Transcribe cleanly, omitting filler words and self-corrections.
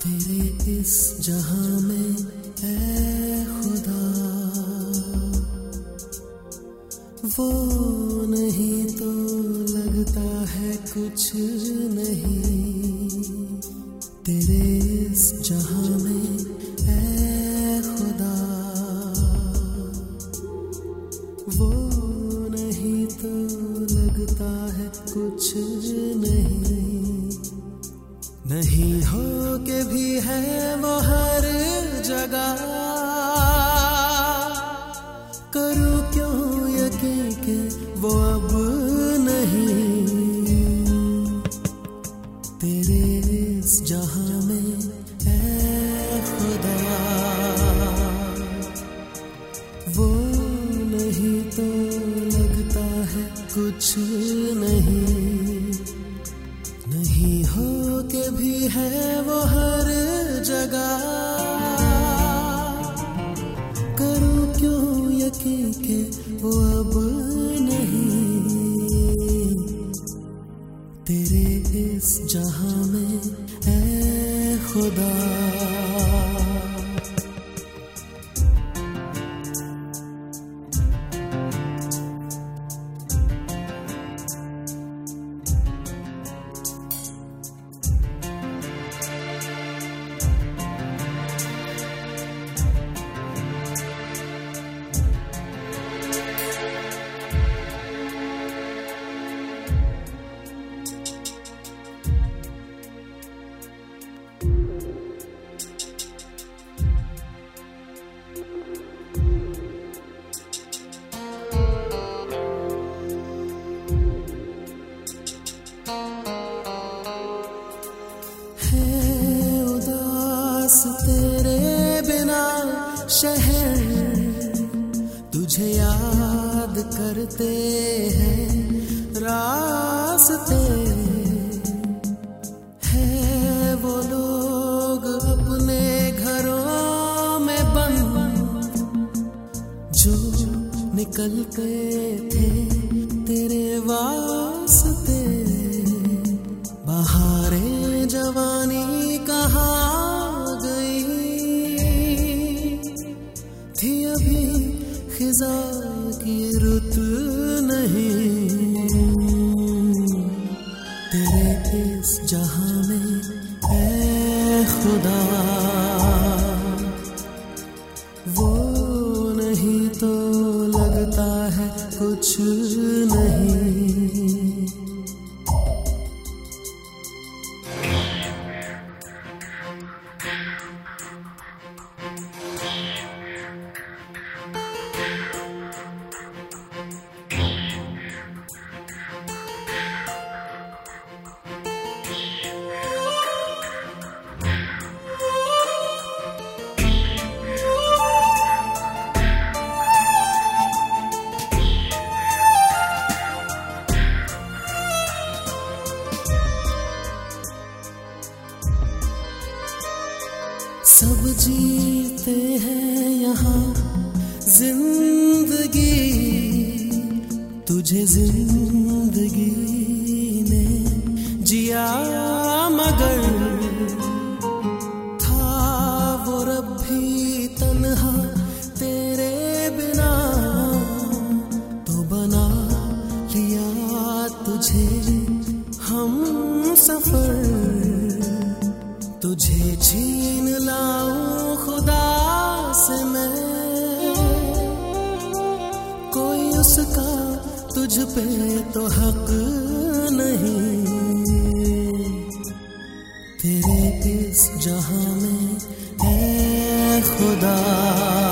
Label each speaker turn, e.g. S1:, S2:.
S1: तेरे इस जहां में ऐ खुदा, वो नहीं तो लगता है कुछ नहीं। तेरे इस जहां में ऐ खुदा, वो नहीं तो लगता है कुछ नहीं। नहीं हो के भी है वो हर जगह, करूं क्यों यकीन के वो अब नहीं। तेरे इस जहां में ऐ खुदा, वो नहीं तो लगता है कुछ नहीं। नहीं हो के भी है वो हर जगह, करूं क्यों यकीन के वो अब नहीं। तेरे इस जहां में ऐ खुदा, तेरे बिना शहर तुझे याद करते हैं रास्ते। है वो लोग अपने घरों में बंद, जो निकलते थे तेरे वास्ते। बहारें जवानी कहाँ थी, अभी खिजा की रुत नहीं। तेरे इस जहां में ऐ खुदा, वो नहीं तो लगता है कुछ नहीं। सब जीते हैं यहाँ जिंदगी, तुझे जिंदगी ने जिया मगर था वो रब भी तन्हा तेरे बिना। तो बना लिया तुझे हम सफर, तुझे छीन लाऊं खुदा से मैं, कोई उसका तुझ पे तो हक नहीं। तेरे इस जहां में ऐ खुदा,